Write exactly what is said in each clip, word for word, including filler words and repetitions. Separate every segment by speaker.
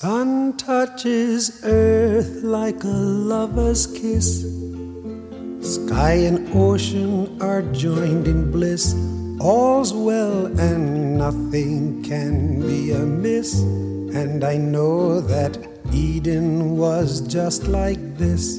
Speaker 1: Sun touches earth like a lover's kiss. Sky and ocean are joined in bliss. All's well and nothing can be amiss. And I know that Eden was just like this.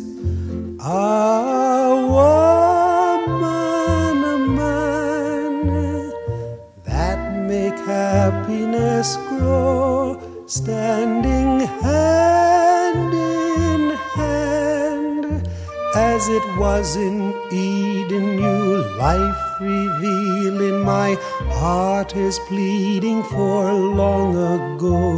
Speaker 1: A woman, a man, that make happiness grow, standing hand in hand. As it was in Eden, new life revealing. My heart is pleading for long ago.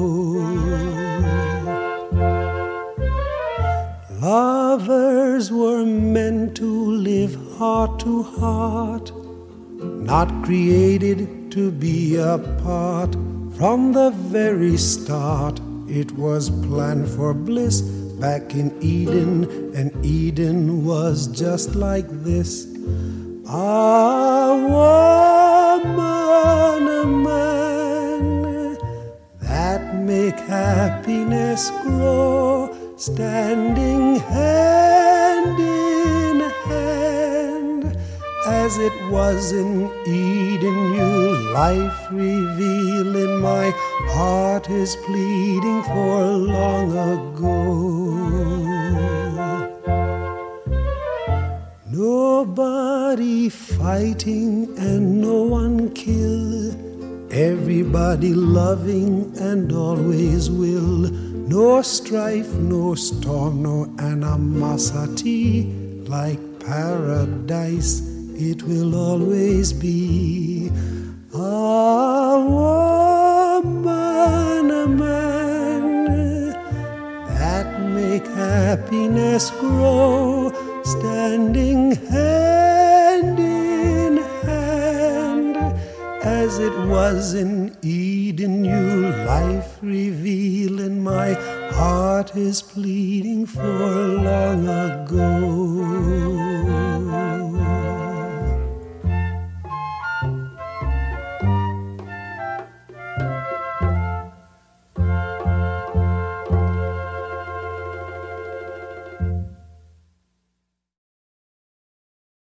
Speaker 1: Lovers were meant to live heart to heart, not created to be apart. From the very start, it was planned for bliss back in Eden, and Eden was just like this. A woman, a man, that make happiness grow, standing hand in hand. As it was in Eden, new life revealing. My heart is pleading for long ago. Nobody fighting and no one kill. Everybody loving and always will. No strife, no storm, no animosity. Like paradise, it will always be. A woman, a man, that make happiness grow, standing hand in hand. As it was in Eden, new life revealing. My heart is pleading for long